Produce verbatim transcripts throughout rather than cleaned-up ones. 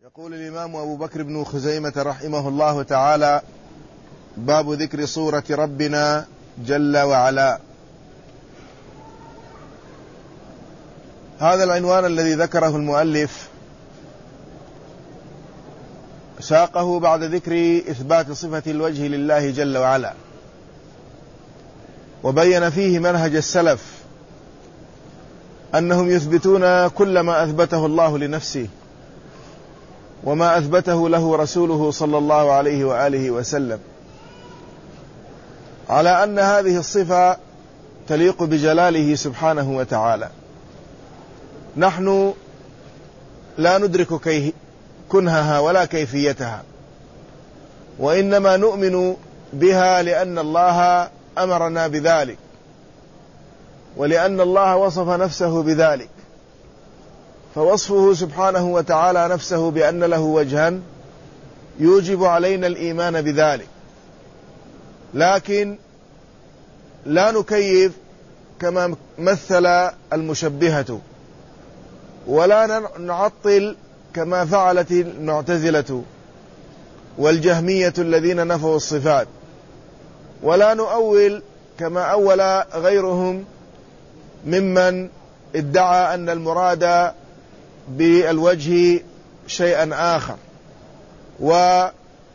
يقول الإمام أبو بكر بن خزيمة رحمه الله تعالى: باب ذكر صورة ربنا جل وعلا. هذا العنوان الذي ذكره المؤلف ساقه بعد ذكر إثبات صفة الوجه لله جل وعلا، وبين فيه منهج السلف أنهم يثبتون كل ما أثبته الله لنفسه وما أثبته له رسوله صلى الله عليه وآله وسلم، على أن هذه الصفة تليق بجلاله سبحانه وتعالى. نحن لا ندرك كيه كنهها ولا كيفيتها، وإنما نؤمن بها لأن الله أمرنا بذلك، ولأن الله وصف نفسه بذلك، فوصفه سبحانه وتعالى نفسه بأن له وجها يوجب علينا الإيمان بذلك، لكن لا نكيف كما مثل المشبهة، ولا نعطل كما فعلت المعتزلة والجهمية الذين نفوا الصفات، ولا نؤول كما أول غيرهم ممن ادعى أن المراد بالوجه شيئا آخر، وبنى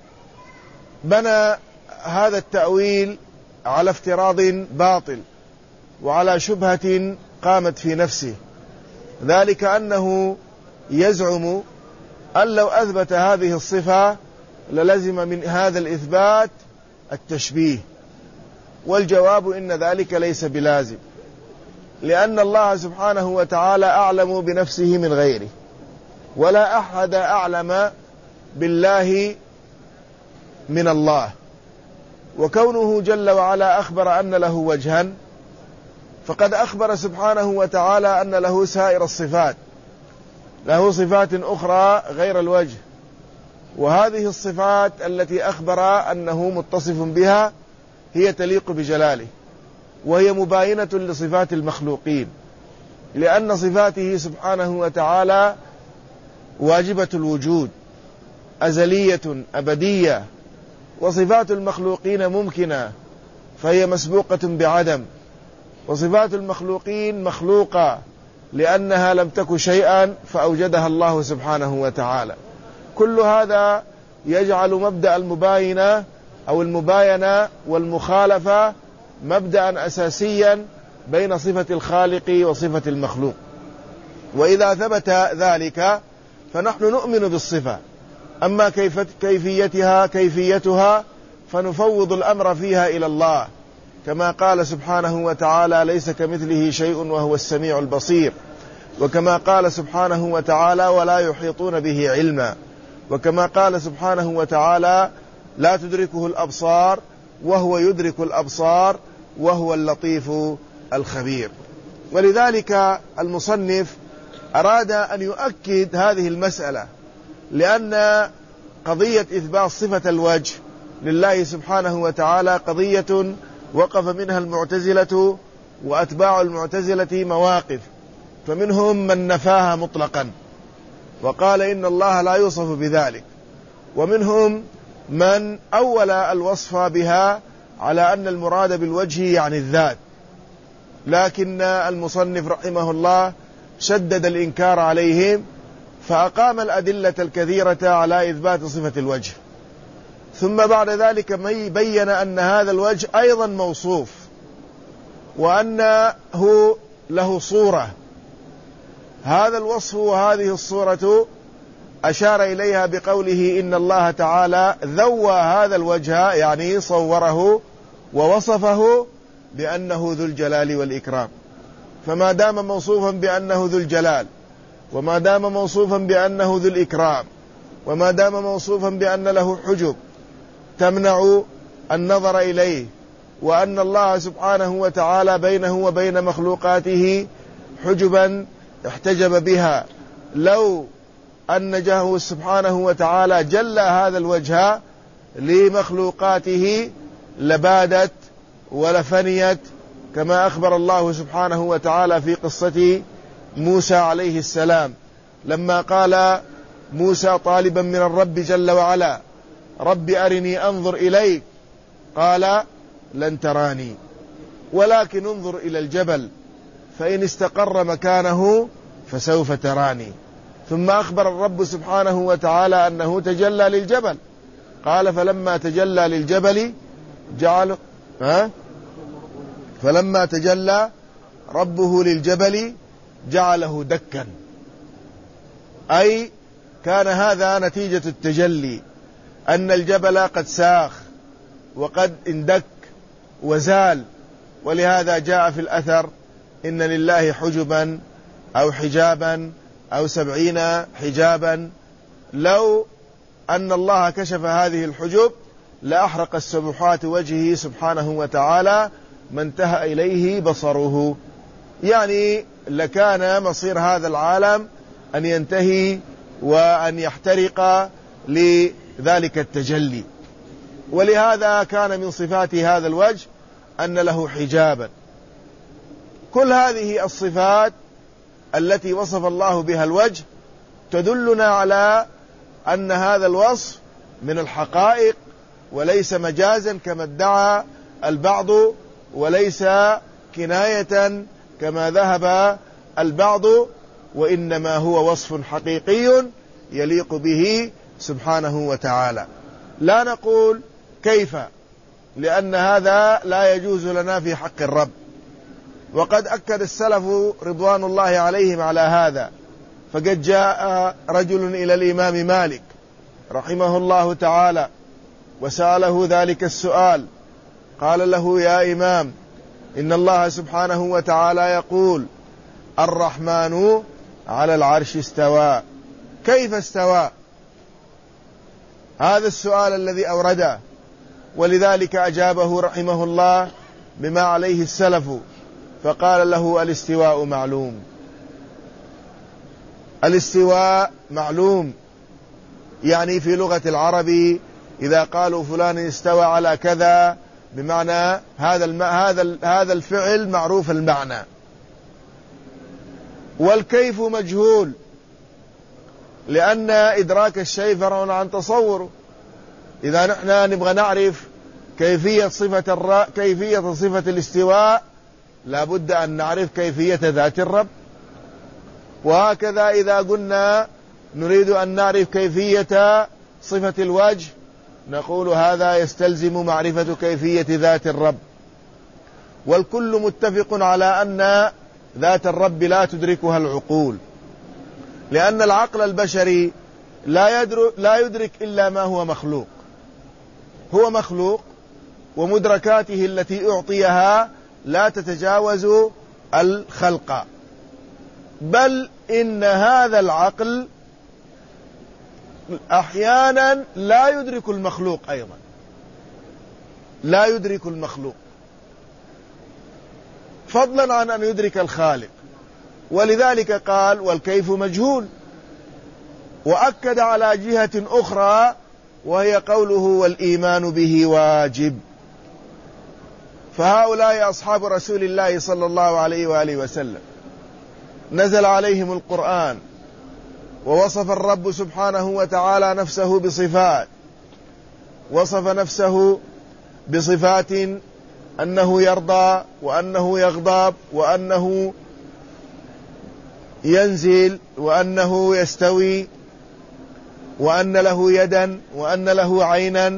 هذا التأويل على افتراض باطل وعلى شبهة قامت في نفسه، ذلك أنه يزعم أن لو أثبت هذه الصفة للزم من هذا الإثبات التشبيه، والجواب إن ذلك ليس بلازم، لأن الله سبحانه وتعالى أعلم بنفسه من غيره، ولا أحد أعلم بالله من الله. وكونه جل وعلا أخبر أن له وجها، فقد أخبر سبحانه وتعالى أن له سائر الصفات، له صفات أخرى غير الوجه، وهذه الصفات التي أخبر أنه متصف بها هي تليق بجلاله، وهي مباينة لصفات المخلوقين، لأن صفاته سبحانه وتعالى واجبة الوجود أزلية أبدية، وصفات المخلوقين ممكنة فهي مسبوقة بعدم، وصفات المخلوقين مخلوقة لأنها لم تك شيئا فأوجدها الله سبحانه وتعالى. كل هذا يجعل مبدأ المباينة أو المباينة والمخالفة مبدأ أساسيا بين صفة الخالق وصفة المخلوق، وإذا ثبت ذلك فنحن نؤمن بالصفة، أما كيفيتها كيفيتها فنفوض الأمر فيها إلى الله، كما قال سبحانه وتعالى: ليس كمثله شيء وهو السميع البصير، وكما قال سبحانه وتعالى: ولا يحيطون به علما، وكما قال سبحانه وتعالى: لا تدركه الأبصار وهو يدرك الأبصار وهو اللطيف الخبير. ولذلك المصنف أراد أن يؤكد هذه المسألة، لأن قضية إثبات صفة الوجه لله سبحانه وتعالى قضية وقف منها المعتزلة وأتباع المعتزلة مواقف، فمنهم من نفاها مطلقا وقال إن الله لا يوصف بذلك، ومنهم من أول الوصف بها على أن المراد بالوجه يعني الذات، لكن المصنف رحمه الله شدد الإنكار عليهم، فأقام الأدلة الكثيرة على إثبات صفة الوجه، ثم بعد ذلك بين أن هذا الوجه أيضا موصوف، وأنه له صورة. هذا الوصف وهذه الصورة أشار إليها بقوله: إن الله تعالى ذوى هذا الوجه، يعني صوره ووصفه بأنه ذو الجلال والإكرام. فما دام موصوفا بأنه ذو الجلال، وما دام موصوفا بأنه ذو الإكرام، وما دام موصوفا بأن له حجب تمنع النظر إليه، وأن الله سبحانه وتعالى بينه وبين مخلوقاته حجبا احتجب بها، لو أن جهه سبحانه وتعالى جل هذا الوجه لمخلوقاته لبادت ولفنيت، كما أخبر الله سبحانه وتعالى في قصة موسى عليه السلام لما قال موسى طالبا من الرب جل وعلا: رب أرني أنظر إليك، قال: لن تراني ولكن انظر إلى الجبل فإن استقر مكانه فسوف تراني. ثم أخبر الرب سبحانه وتعالى أنه تجلى للجبل، قال: فلما تجلى للجبل جعل ها فلما تجلى ربه للجبل جعله دكا، أي كان هذا نتيجة التجلي، أن الجبل قد ساخ وقد اندك وزال. ولهذا جاء في الأثر: إن لله حجبا أو حجابا أو سبعين حجابا، لو أن الله كشف هذه الحجب لأحرق السبحات وجهه سبحانه وتعالى ما انتهى إليه بصره. يعني لكان مصير هذا العالم أن ينتهي وأن يحترق لذلك التجلي. ولهذا كان من صفات هذا الوجه أن له حجابا. كل هذه الصفات التي وصف الله بها الوجه تدلنا على أن هذا الوصف من الحقائق وليس مجازا كما ادعى البعض، وليس كناية كما ذهب البعض، وإنما هو وصف حقيقي يليق به سبحانه وتعالى. لا نقول كيف، لأن هذا لا يجوز لنا في حق الرب. وقد أكد السلف رضوان الله عليهم على هذا، فقد جاء رجل إلى الإمام مالك رحمه الله تعالى وسأله ذلك السؤال، قال له: يا إمام، إن الله سبحانه وتعالى يقول: الرحمن على العرش استوى، كيف استوى؟ هذا السؤال الذي أورده. ولذلك أجابه رحمه الله بما عليه السلف، فقال له: الاستواء معلوم. الاستواء معلوم، يعني في لغة العرب إذا قالوا فلان استوى على كذا، بمعنى هذا الم... هذا هذا الفعل معروف المعنى. والكيف مجهول، لأن إدراك الشيء فرع عن تصوره. إذا نحن نبغى نعرف كيفية صفة الر... كيفية صفة الاستواء، لا بد أن نعرف كيفية ذات الرب. وهكذا إذا قلنا نريد أن نعرف كيفية صفة الوجه، نقول هذا يستلزم معرفة كيفية ذات الرب. والكل متفق على أن ذات الرب لا تدركها العقول، لأن العقل البشري لا يدرك, لا يدرك إلا ما هو مخلوق. هو مخلوق، ومدركاته التي أعطيها لا تتجاوز الخلق. بل إن هذا العقل أحيانا لا يدرك المخلوق أيضا، لا يدرك المخلوق، فضلا عن أن يدرك الخالق. ولذلك قال: والكيف مجهول. وأكد على جهة أخرى وهي قوله: والإيمان به واجب. فهؤلاء أصحاب رسول الله صلى الله عليه وآله وسلم نزل عليهم القرآن، ووصف الرب سبحانه وتعالى نفسه بصفات، وصف نفسه بصفات أنه يرضى، وأنه يغضب، وأنه ينزل، وأنه يستوي، وأن له يدا، وأن له عينا،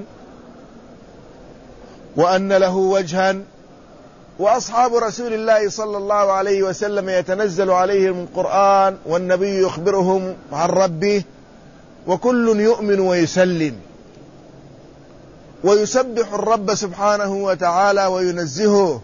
وأن له وجها. وأصحاب رسول الله صلى الله عليه وسلم يتنزل عليهم القرآن والنبي يخبرهم عن ربه، وكل يؤمن ويسلم ويسبح الرب سبحانه وتعالى وينزهه،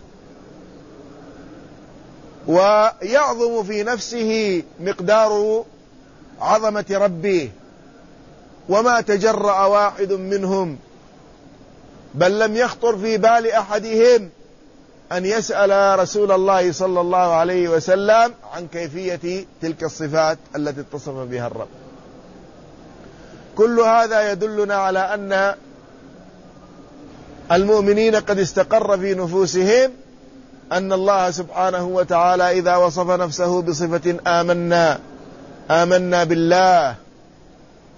ويعظم في نفسه مقدار عظمة ربه. وما تجرأ واحد منهم، بل لم يخطر في بال أحدهم أن يسأل رسول الله صلى الله عليه وسلم عن كيفية تلك الصفات التي اتصف بها الرب. كل هذا يدلنا على أن المؤمنين قد استقر في نفوسهم أن الله سبحانه وتعالى إذا وصف نفسه بصفة آمنا آمنا بالله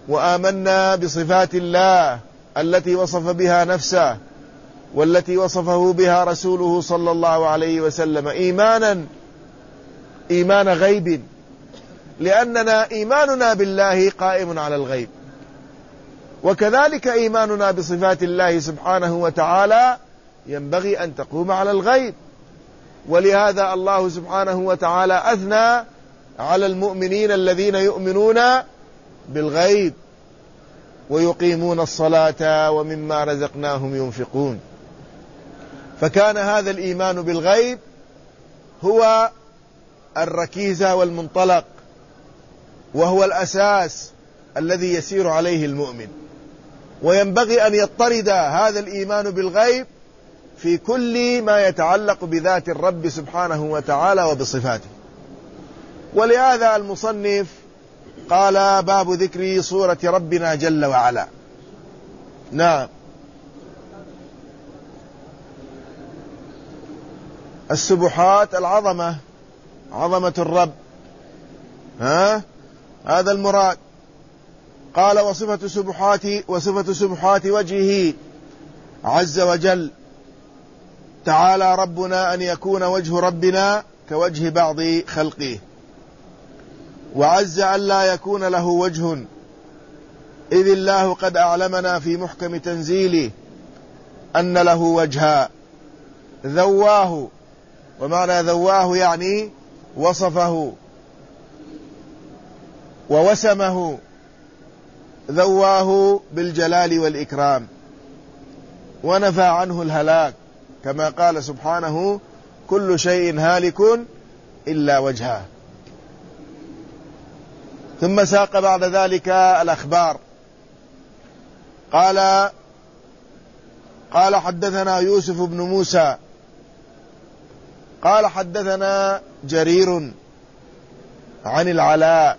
وآمنا بصفات الله التي وصف بها نفسه والتي وصفه بها رسوله صلى الله عليه وسلم إيمانا إيمان غيب، لأننا إيماننا بالله قائم على الغيب، وكذلك إيماننا بصفات الله سبحانه وتعالى ينبغي أن تقوم على الغيب. ولهذا الله سبحانه وتعالى أثنى على المؤمنين الذين يؤمنون بالغيب ويقيمون الصلاة ومما رزقناهم ينفقون. فكان هذا الإيمان بالغيب هو الركيزة والمنطلق، وهو الأساس الذي يسير عليه المؤمن، وينبغي أن يضطرد هذا الإيمان بالغيب في كل ما يتعلق بذات الرب سبحانه وتعالى وبصفاته. ولهذا المصنف قال: باب ذكر صورة ربنا جل وعلا. نعم، السبحات العظمة، عظمة الرب، ها هذا المراد. قال: وصفة سبحات وصفة سبحات وجهه عز وجل تعالى ربنا أن يكون وجه ربنا كوجه بعض خلقه، وعز أن لا يكون له وجه، إذ الله قد أعلمنا في محكم تنزيله أن له وجها ذواه. ومعنى ذواه يعني وصفه ووسمه، ذواه بالجلال والإكرام، ونفى عنه الهلاك، كما قال سبحانه: كل شيء هالك إلا وجهه. ثم ساق بعد ذلك الأخبار. قال قال حدثنا يوسف بن موسى قال حدثنا جرير عن العلاء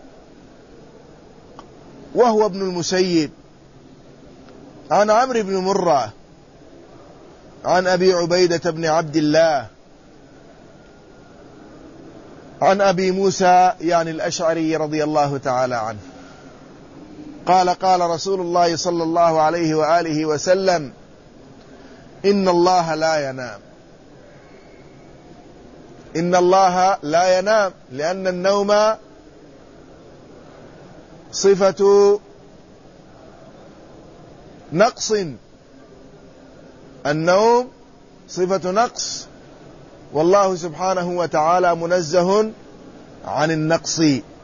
وهو ابن المسيب عن عمرو بن مرة عن أبي عبيدة بن عبد الله عن أبي موسى يعني الأشعري رضي الله تعالى عنه قال: قال رسول الله صلى الله عليه وآله وسلم: إن الله لا ينام. إن الله لا ينام، لأن النوم صفة نقص، النوم صفة نقص، والله سبحانه وتعالى منزه عن النقص،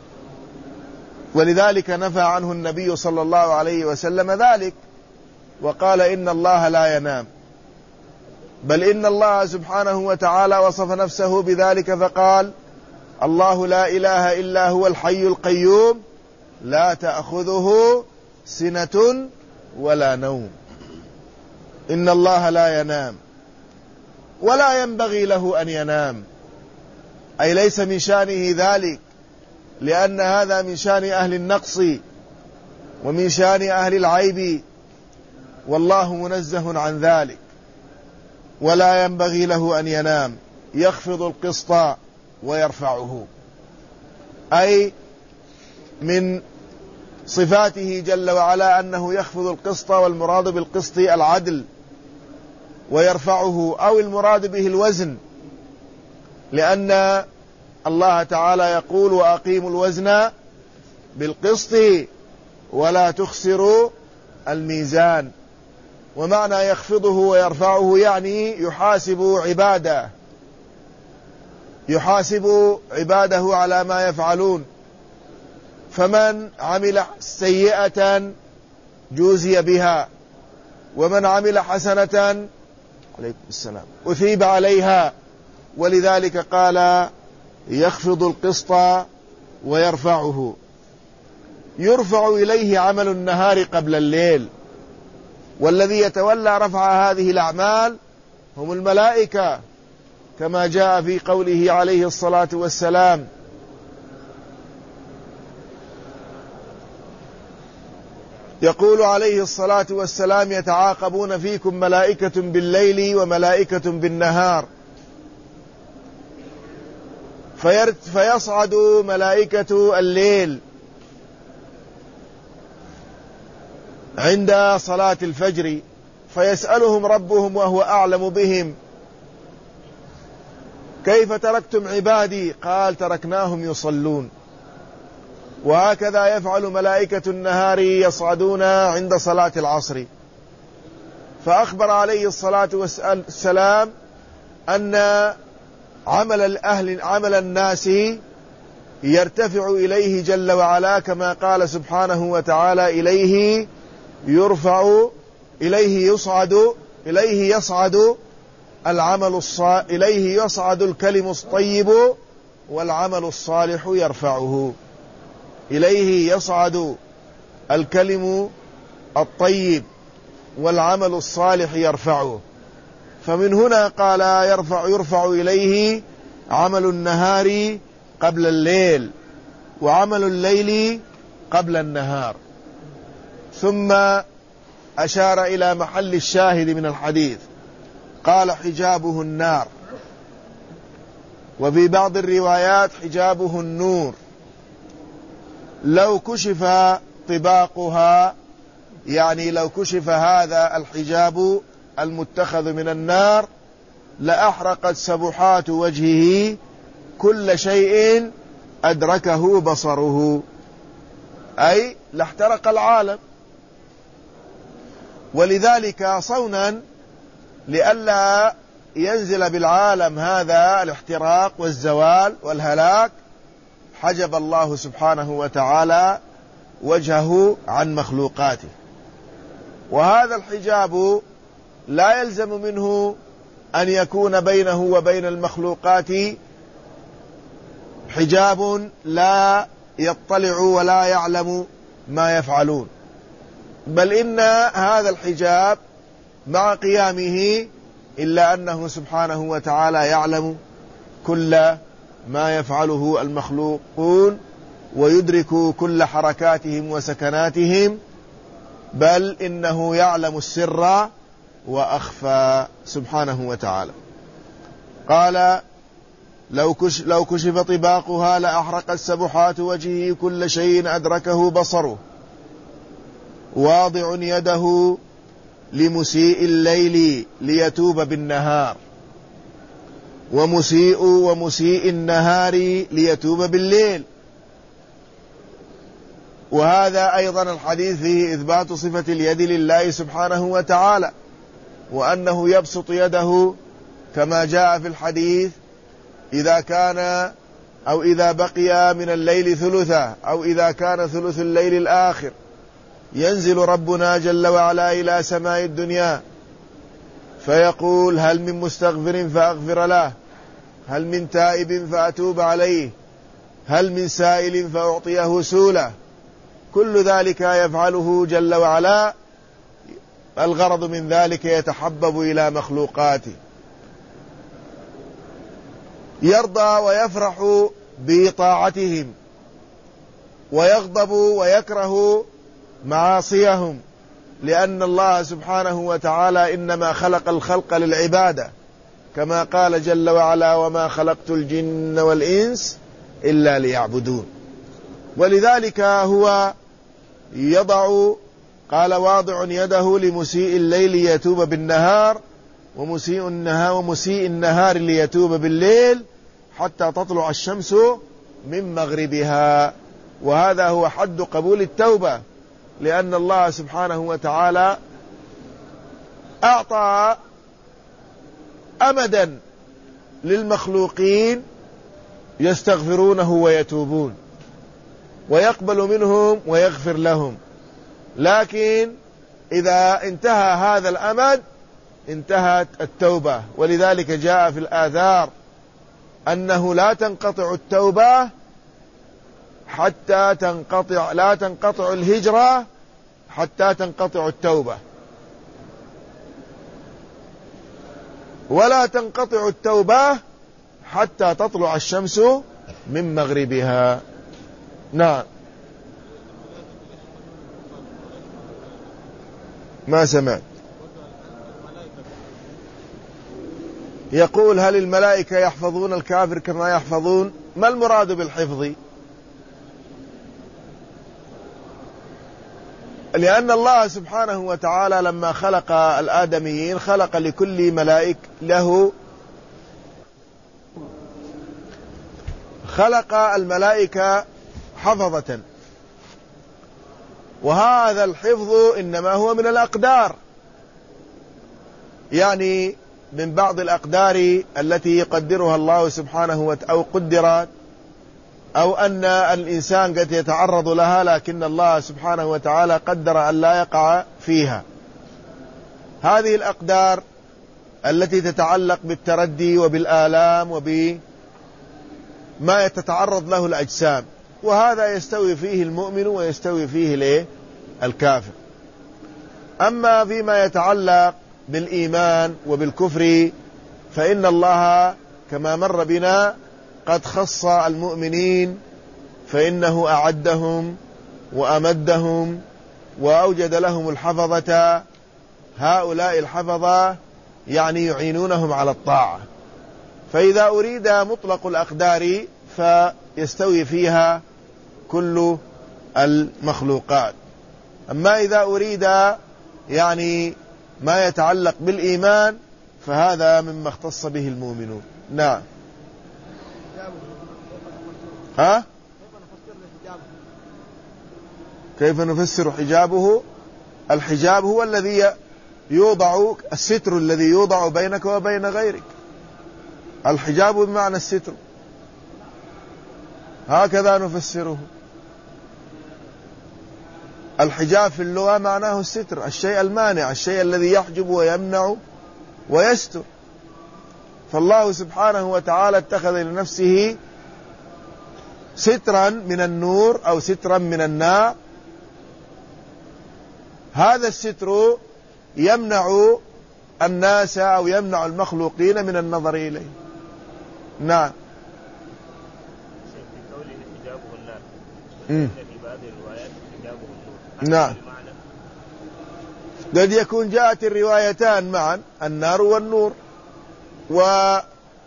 ولذلك نفى عنه النبي صلى الله عليه وسلم ذلك، وقال: إن الله لا ينام. بل إن الله سبحانه وتعالى وصف نفسه بذلك فقال: الله لا إله إلا هو الحي القيوم لا تأخذه سنة ولا نوم. إن الله لا ينام ولا ينبغي له أن ينام، أي ليس من شأنه ذلك، لأن هذا من شأن أهل النقص ومن شأن أهل العيب، والله منزه عن ذلك. ولا ينبغي له أن ينام، يخفض القسط ويرفعه، أي من صفاته جل وعلا أنه يخفض القسط، والمراد بالقسط العدل، ويرفعه أو المراد به الوزن، لأن الله تعالى يقول: وأقيموا الوزن بالقسط ولا تخسروا الميزان. ومعنى يخفضه ويرفعه يعني يحاسب عباده يحاسب عباده على ما يفعلون، فمن عمل سيئة جوزي بها، ومن عمل حسنة عليكم السلام أثيب عليها. ولذلك قال: يخفض القسط ويرفعه. يرفع إليه عمل النهار قبل الليل، والذي يتولى رفع هذه الأعمال هم الملائكة، كما جاء في قوله عليه الصلاة والسلام: يقول عليه الصلاة والسلام: يتعاقبون فيكم ملائكة بالليل وملائكة بالنهار، فيصعد ملائكة الليل عند صلاة الفجر، فيسألهم ربهم وهو أعلم بهم: كيف تركتم عبادي؟ قال: تركناهم يصلون. وهكذا يفعل ملائكة النهار يصعدون عند صلاة العصر. فأخبر عليه الصلاة والسلام أن عمل الأهل عمل الناس يرتفع إليه جل وعلا، كما قال سبحانه وتعالى: إليه يرفع إليه يصعد إليه يصعد العمل الصالح إليه يصعد الكلم الطيب والعمل الصالح يرفعه. إليه يصعد الكلم الطيب والعمل الصالح يرفعه. فمن هنا قال يرفع يرفع إليه عمل النهار قبل الليل، وعمل الليل قبل النهار. ثم أشار إلى محل الشاهد من الحديث، قال: حجابه النار. وفي بعض الروايات حجابه النور. لو كشف طباقها، يعني لو كشف هذا الحجاب المتخذ من النار، لأحرقت سبحات وجهه كل شيء أدركه بصره، أي لاحترق العالم. ولذلك صونا لئلا ينزل بالعالم هذا الاحتراق والزوال والهلاك، حجب الله سبحانه وتعالى وجهه عن مخلوقاته. وهذا الحجاب لا يلزم منه أن يكون بينه وبين المخلوقات حجاب لا يطلع ولا يعلم ما يفعلون، بل إن هذا الحجاب مع قيامه إلا أنه سبحانه وتعالى يعلم كل ما يفعله المخلوقون، ويدرك كل حركاتهم وسكناتهم، بل إنه يعلم السر وأخفى سبحانه وتعالى. قال: لو كشف, لو كشف طباقها لأحرقت سبحات وجهه كل شيء أدركه بصره. واضع يده لمسيء الليل ليتوب بالنهار، ومسيء ومسيء النهار ليتوب بالليل. وهذا أيضا الحديث فيه إثبات صفة اليد لله سبحانه وتعالى، وأنه يبسط يده كما جاء في الحديث: إذا كان أو إذا بقي من الليل ثلثه، أو إذا كان ثلث الليل الآخر، ينزل ربنا جل وعلا إلى سماء الدنيا فيقول: هل من مستغفر فأغفر له، هل من تائب فأتوب عليه، هل من سائل فأعطيه سؤله. كل ذلك يفعله جل وعلا، الغرض من ذلك يتحبب إلى مخلوقاته، يرضى ويفرح بطاعتهم، ويغضب ويكره معاصيهم، لأن الله سبحانه وتعالى إنما خلق الخلق للعبادة، كما قال جل وعلا: وما خلقت الجن والإنس إلا ليعبدون. ولذلك هو يضع، قال: واضع يده لمسيء الليل ليتوب بالنهار، ومسيء النهار ومسيء النهار ليتوب بالليل، حتى تطلع الشمس من مغربها. وهذا هو حد قبول التوبة، لأن الله سبحانه وتعالى أعطى أمدا للمخلوقين يستغفرونه ويتوبون، ويقبل منهم ويغفر لهم. لكن إذا انتهى هذا الأمد انتهت التوبة. ولذلك جاء في الآثار أنه لا تنقطع التوبة حتى تنقطع لا تنقطع الهجرة حتى تنقطع التوبة، ولا تنقطع التوبة حتى تطلع الشمس من مغربها. نعم. ما سمعت. يقول: هل الملائكة يحفظون الكافر كما يحفظون؟ ما المراد بالحفظ؟ لأن الله سبحانه وتعالى لما خلق الآدميين خلق لكل ملائك له خلق الملائكة حفظة، وهذا الحفظ إنما هو من الأقدار، يعني من بعض الأقدار التي يقدرها الله سبحانه وتعالى أو قدرت، أو أن الإنسان قد يتعرض لها لكن الله سبحانه وتعالى قدر أن لا يقع فيها. هذه الأقدار التي تتعلق بالتردي وبالآلام وبما يتتعرض له الأجسام، وهذا يستوي فيه المؤمن ويستوي فيه الكافر. أما فيما يتعلق بالإيمان وبالكفر فإن الله كما مر بنا قد خص المؤمنين، فإنه أعدهم وأمدهم وأوجد لهم الحفظة. هؤلاء الحفظة يعني يعينونهم على الطاعة، فإذا أريد مطلق الأقدار فيستوي فيها كل المخلوقات. أما إذا أريد يعني ما يتعلق بالإيمان فهذا مما اختص به المؤمنون. نعم. ها؟ كيف نفسر حجابه؟ الحجاب هو الذي يوضع، الستر الذي يوضع بينك وبين غيرك. الحجاب بمعنى الستر، هكذا نفسره. الحجاب في اللغة معناه الستر، الشيء المانع، الشيء الذي يحجب ويمنع ويستر. فالله سبحانه وتعالى اتخذ لنفسه سترا من النور أو سترا من النار. هذا الستر يمنع الناس أو يمنع المخلوقين من النظر إليه. نعم. في قوله حجابه النار، في بعض الروايات حجابه النور. نعم. قد يكون جاءت الروايتان معا، النار والنور، ولا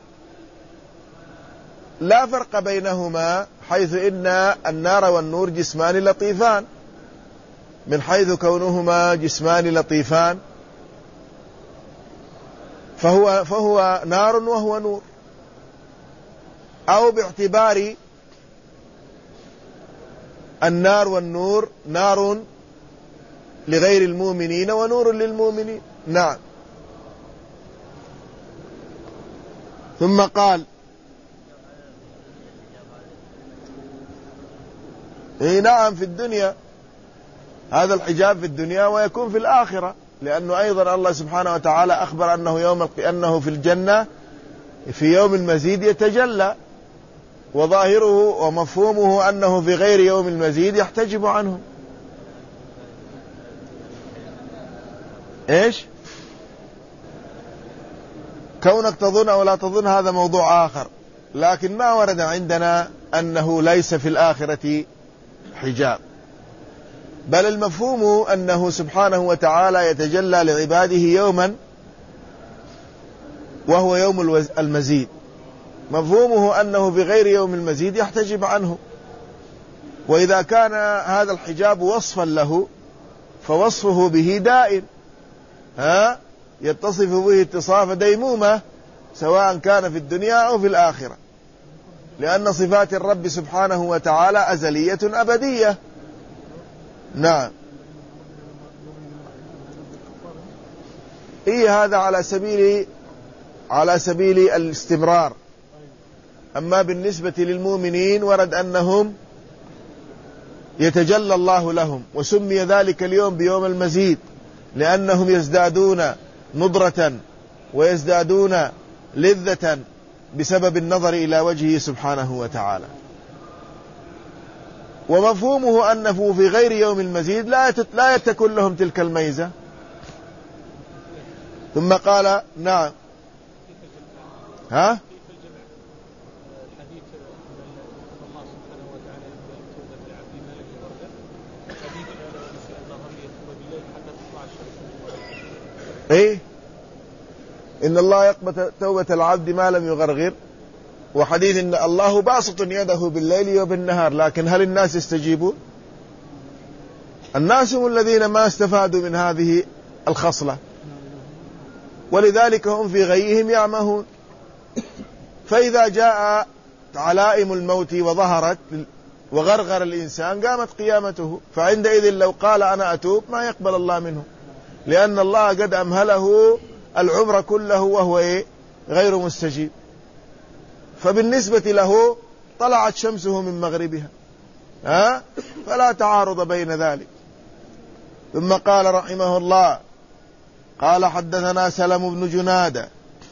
فرق بينهما، حيث إن النار والنور جسمان لطيفان، من حيث كونهما جسمان لطيفان فهو, فهو نار وهو نور، أو باعتبار النار والنور نار لغير المؤمنين ونور للمؤمنين. نعم. ثم قال إيه نعم في الدنيا، هذا الحجاب في الدنيا ويكون في الآخرة، لأنه أيضا الله سبحانه وتعالى أخبر أنه يوم أنه في الجنة في يوم المزيد يتجلى، وظاهره ومفهومه أنه في غير يوم المزيد يحتجب عنه. إيش؟ كونك تظن أو لا تظن هذا موضوع آخر، لكن ما ورد عندنا أنه ليس في الآخرة حجاب، بل المفهوم أنه سبحانه وتعالى يتجلى لعباده يوما وهو يوم المزيد، مفهومه أنه في غير يوم المزيد يحتجب عنه. وإذا كان هذا الحجاب وصفا له فوصفه به دائم، ها يتصف به اتصاف ديمومة، سواء كان في الدنيا أو في الآخرة، لأن صفات الرب سبحانه وتعالى أزلية أبدية. نعم. إيه هذا على سبيل على سبيل الاستمرار. أما بالنسبة للمؤمنين ورد أنهم يتجلى الله لهم، وسمي ذلك اليوم بيوم المزيد لأنهم يزدادون نضرة ويزدادون لذة بسبب النظر إلى وجهه سبحانه وتعالى. ومفهومه أنه في غير يوم المزيد لا يتكون لهم تلك الميزة. ثم قال نعم. ها إيه إن الله يقبل توبة العبد ما لم يغرغر، وحديث إن الله باسط يده بالليل وبالنهار، لكن هل الناس يستجيبون؟ الناس هم الذين ما استفادوا من هذه الخصلة، ولذلك هم في غيهم يعمهون. فإذا جاء علائم الموت وظهرت وغرغر الإنسان قامت قيامته، فعندئذ لو قال أنا أتوب ما يقبل الله منه، لأن الله قد أمهله العمر كله وهو إيه؟ غير مستجيب. فبالنسبة له طلعت شمسه من مغربها، ها؟ فلا تعارض بين ذلك. ثم قال رحمه الله: قال حدثنا سلم بن جنادة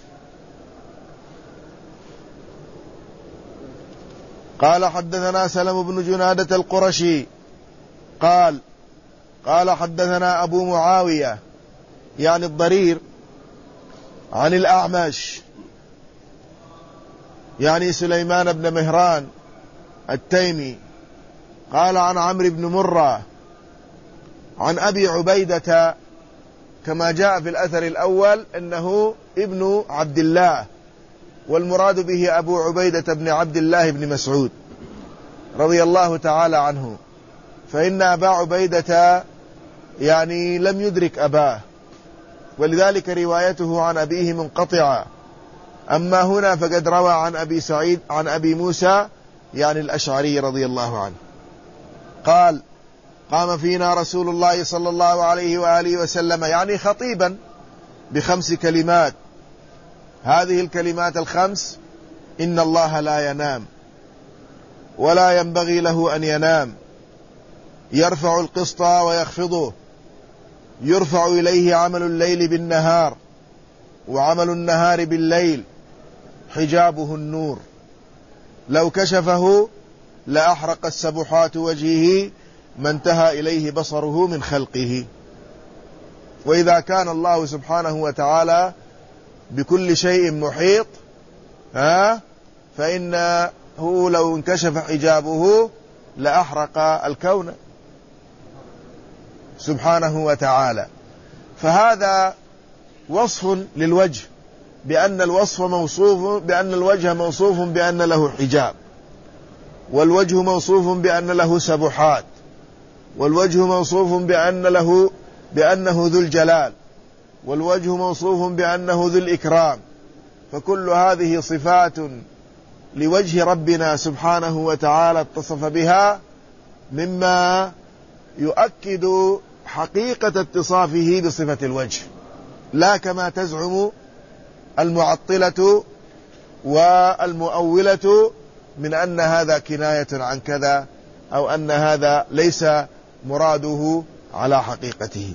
قال حدثنا سلم بن جنادة القرشي قال قال حدثنا أبو معاوية يعني الضرير عن الأعمش يعني سليمان بن مهران التيمي قال عن عمرو بن مرة عن أبي عبيدة، كما جاء في الأثر الأول أنه ابن عبد الله، والمراد به أبو عبيدة بن عبد الله بن مسعود رضي الله تعالى عنه، فإن أبا عبيدة يعني لم يدرك أباه، ولذلك روايته عن أبيه منقطعة. أما هنا فقد روى عن أبي سعيد عن أبي موسى يعني الأشعري رضي الله عنه قال: قام فينا رسول الله صلى الله عليه وآله وسلم يعني خطيبا بخمس كلمات. هذه الكلمات الخمس: إن الله لا ينام ولا ينبغي له أن ينام، يرفع القسط ويخفضه، يرفع إليه عمل الليل بالنهار وعمل النهار بالليل، حجابه النور، لو كشفه لأحرق السبحات وجهه ما انتهى إليه بصره من خلقه. وإذا كان الله سبحانه وتعالى بكل شيء محيط، ها فإنه لو انكشف حجابه لأحرق الكون سبحانه وتعالى. فهذا وصف للوجه، بأن الوصف موصوف بأن الوجه موصوف بأن له حجاب، والوجه موصوف بأن له سبحات، والوجه موصوف بأن له بأنه ذو الجلال، والوجه موصوف بأنه ذو الإكرام. فكل هذه صفات لوجه ربنا سبحانه وتعالى اتصف بها، مما يؤكد حقيقة اتصافه بصفة الوجه، لا كما تزعم المعطلة والمؤولة من أن هذا كناية عن كذا، أو أن هذا ليس مراده على حقيقته.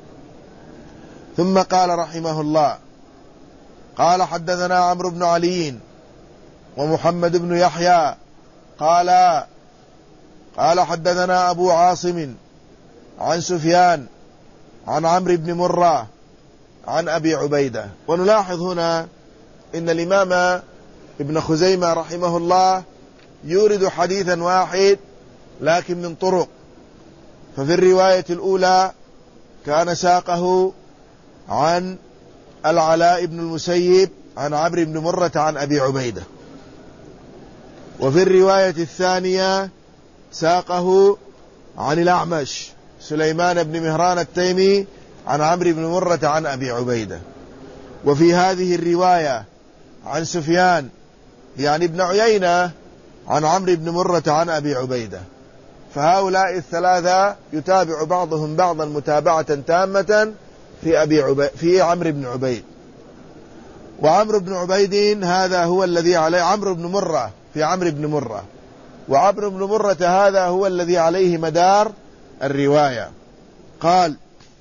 ثم قال رحمه الله: قال حدثنا عمرو بن علي ومحمد بن يحيى قال قال حدثنا أبو عاصم عن سفيان عن عمرو بن مرة عن أبي عبيدة. ونلاحظ هنا إن الإمام ابن خزيمة رحمه الله يورد حديثا واحد لكن من طرق. ففي الرواية الأولى كان ساقه عن العلاء بن المسيب عن عمرو بن مرة عن أبي عبيدة، وفي الرواية الثانية ساقه عن الأعمش سليمان بن مهران التيمي عن عمرو بن مرة عن أبي عبيدة، وفي هذه الرواية عن سفيان يعني ابن عيينة عن عمرو بن مرة عن أبي عبيدة. فهؤلاء الثلاثة يتابع بعضهم بعضا متابعة تامة في أبي عبيد في عمرو بن عبيد. وعمرو بن عبيد هذا هو الذي عليه عمرو بن مرة في عمرو بن مرة، وعمرو بن مرة هذا هو الذي عليه مدار الرواية. قال: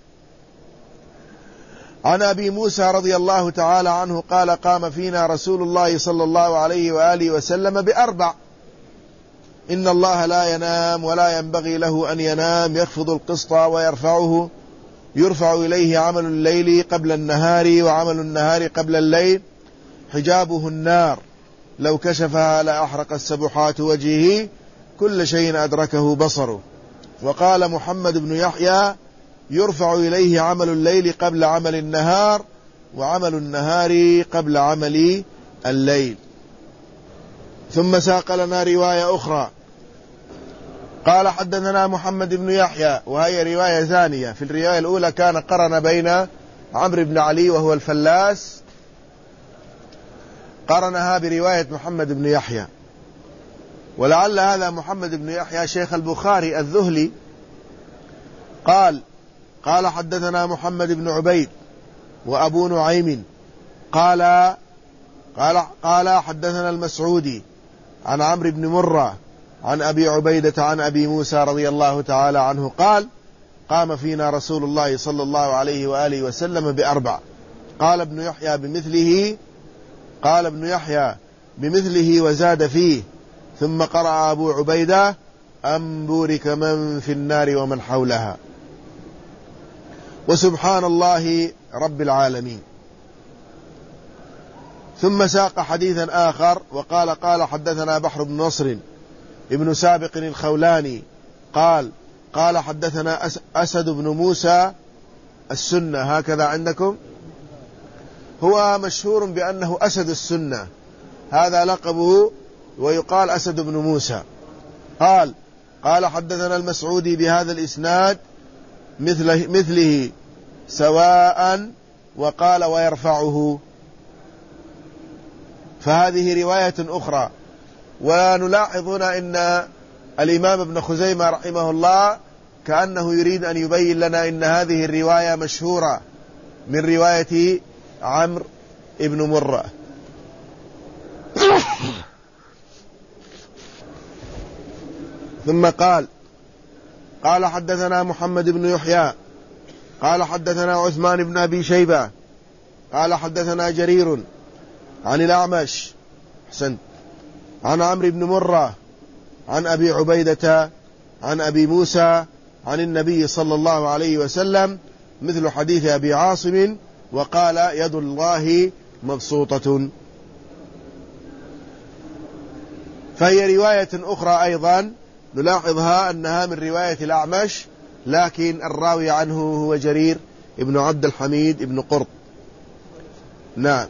عن أبي موسى رضي الله تعالى عنه قال: قام فينا رسول الله صلى الله عليه وآله وسلم بأربع: إن الله لا ينام ولا ينبغي له أن ينام، يخفض القسط ويرفعه، يرفع إليه عمل الليل قبل النهار وعمل النهار قبل الليل، حجابه النار، لو كشفها لأحرق السبحات وجهه، كل شيء أدركه بصره. وقال محمد بن يحيى: يرفع إليه عمل الليل قبل عمل النهار وعمل النهار قبل عمل الليل. ثم ساق لنا رواية أخرى قال حدثنا محمد بن يحيى، وهي رواية ثانية. في الرواية الأولى كان قرن بين عمرو بن علي وهو الفلاس، قرنها برواية محمد بن يحيى، ولعل هذا محمد بن يحيى شيخ البخاري الذهلي. قال قال حدثنا محمد بن عبيد وأبو نعيم قال قال قال حدثنا المسعودي عن عمرو بن مرة عن أبي عبيدة عن أبي موسى رضي الله تعالى عنه قال قام فينا رسول الله صلى الله عليه وآله وسلم بأربع. قال ابن يحيى بمثله قال ابن يحيى بمثله وزاد فيه، ثم قرأ أبو عبيدة أن بورك من في النار ومن حولها وسبحان الله رب العالمين. ثم ساق حديثا آخر وقال قال حدثنا بحر بن نصر ابن سابق الخولاني قال قال حدثنا أسد بن موسى السنة، هكذا عندكم، هو مشهور بأنه أسد السنة، هذا لقبه، ويقال أسد بن موسى. قال قال حدثنا المسعودي بهذا الإسناد مثله, مثله سواء، وقال ويرفعه، فهذه رواية أخرى. ونلاحظون أن الإمام ابن خزيمة رحمه الله كأنه يريد أن يبين لنا أن هذه الرواية مشهورة من رواية عمرو ابن مرة. ثم قال قال حدثنا محمد بن يحيى قال حدثنا عثمان بن أبي شيبة قال حدثنا جرير عن الأعمش حسن عن عمرو بن مرة عن أبي عبيدة عن أبي موسى عن النبي صلى الله عليه وسلم مثل حديث أبي عاصم، وقال يد الله مبسوطة. فهي رواية أخرى أيضا نلاحظها أنها من رواية الأعمش، لكن الراوي عنه هو جرير ابن عبد الحميد ابن قرط. نعم.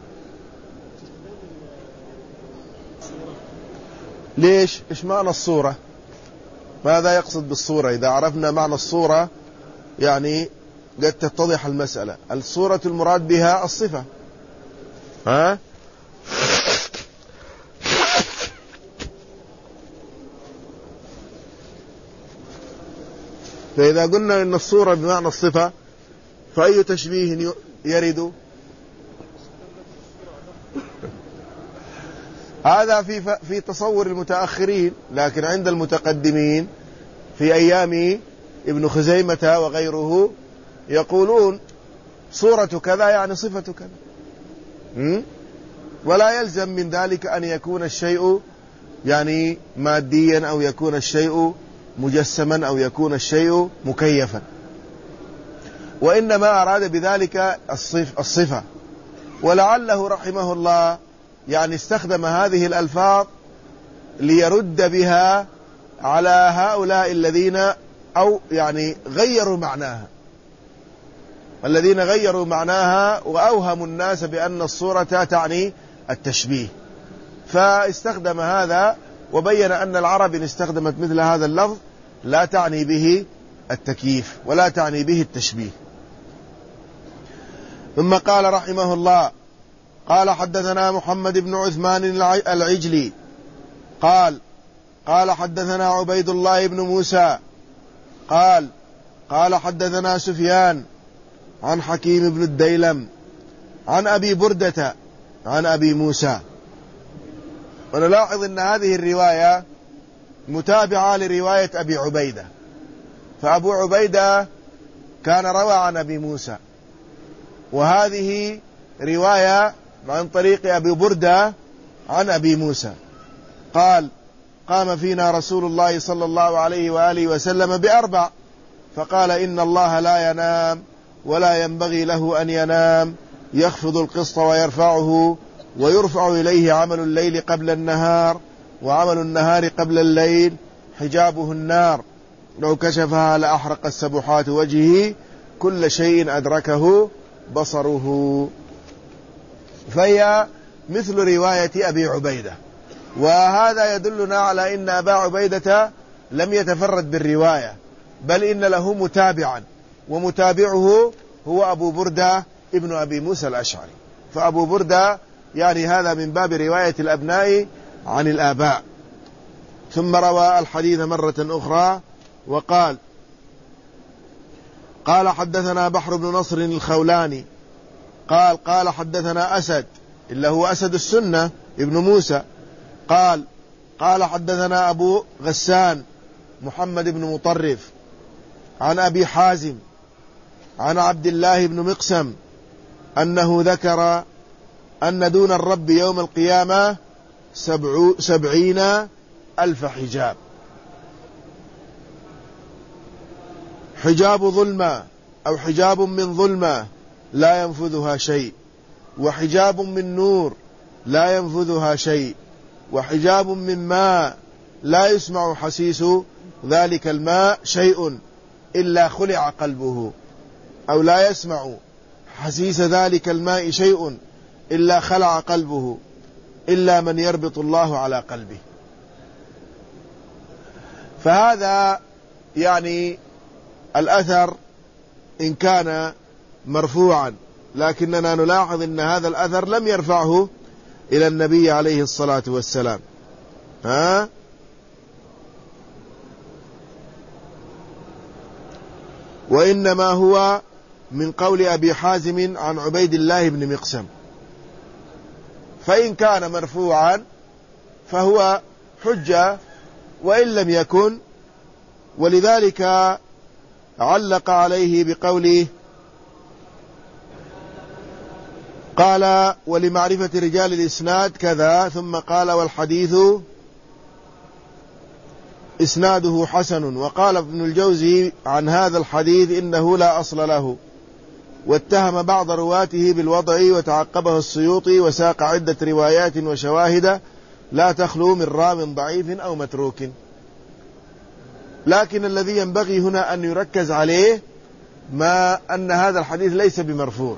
ليش؟ إيش معنى الصورة؟ ماذا يقصد بالصورة؟ إذا عرفنا معنى الصورة يعني قد تتضح المسألة. الصورة المراد بها الصفة، ها؟ فإذا قلنا إن الصورة بمعنى الصفة فأي تشبيه يرد؟ هذا في في تصور المتأخرين، لكن عند المتقدمين في أيام ابن خزيمة وغيره يقولون صورة كذا يعني صفة كذا، ولا يلزم من ذلك أن يكون الشيء يعني ماديا أو يكون الشيء مجسما أو يكون الشيء مكيفا، وإنما أراد بذلك الصفة. ولعله رحمه الله يعني استخدم هذه الألفاظ ليرد بها على هؤلاء الذين أو يعني غيروا معناها، الذين غيروا معناها وأوهموا الناس بأن الصورة تعني التشبيه، فاستخدم هذا وبين أن العرب إن استخدمت مثل هذا اللفظ لا تعني به التكييف ولا تعني به التشبيه. ثم قال رحمه الله قال حدثنا محمد بن عثمان العجلي قال قال حدثنا عبيد الله بن موسى قال قال حدثنا سفيان عن حكيم بن الديلم عن أبي بردة عن أبي موسى. ونلاحظ أن هذه الرواية متابعة لرواية أبي عبيدة، فأبو عبيدة كان روى عن أبي موسى، وهذه رواية عن طريق أبي بردة عن أبي موسى. قال قام فينا رسول الله صلى الله عليه وآله وسلم بأربع، فقال إن الله لا ينام ولا ينبغي له أن ينام، يخفض القسط ويرفعه، ويرفع إليه عمل الليل قبل النهار وعمل النهار قبل الليل، حجابه النار، لو كشفها لأحرق السبحات وجهه، كل شيء أدركه بصره. فهي مثل رواية أبي عبيدة، وهذا يدلنا على أن أبا عبيدة لم يتفرد بالرواية، بل إن له متابعا، ومتابعه هو أبو بردة ابن أبي موسى الأشعري. فأبو بردة يعني هذا من باب رواية الأبناء عن الآباء. ثم روى الحديث مرة أخرى وقال: قال حدثنا بحر بن نصر الخولاني قال قال حدثنا أسد، إلا هو أسد السنة ابن موسى، قال قال حدثنا أبو غسان محمد بن مطرف عن أبي حازم عن عبد الله بن مقسم أنه ذكر أن دون الرب يوم القيامة سبع سبعين ألف حجاب، حجاب ظلمة أو حجاب من ظلمة لا ينفذها شيء، وحجاب من نور لا ينفذها شيء، وحجاب من ماء لا يسمع حسيس ذلك الماء شيء إلا خلع قلبه، أو لا يسمع حسيس ذلك الماء شيء إلا خلع قلبه، إلا من يربط الله على قلبه. فهذا يعني الأثر إن كان مرفوعا، لكننا نلاحظ أن هذا الأثر لم يرفعه إلى النبي عليه الصلاة والسلام، ها؟ وإنما هو من قول أبي حازم عن عبيد الله بن مقسم. فإن كان مرفوعا فهو حجة، وإن لم يكن، ولذلك علق عليه بقوله قال: ولمعرفة رجال الإسناد كذا، ثم قال: والحديث إسناده حسن. وقال ابن الجوزي عن هذا الحديث إنه لا أصل له، واتهم بعض رواته بالوضع، وتعقبه السيوطي وساق عدة روايات وشواهد لا تخلو من راو ضعيف أو متروك. لكن الذي ينبغي هنا أن يركز عليه ما أن هذا الحديث ليس بمرفوع.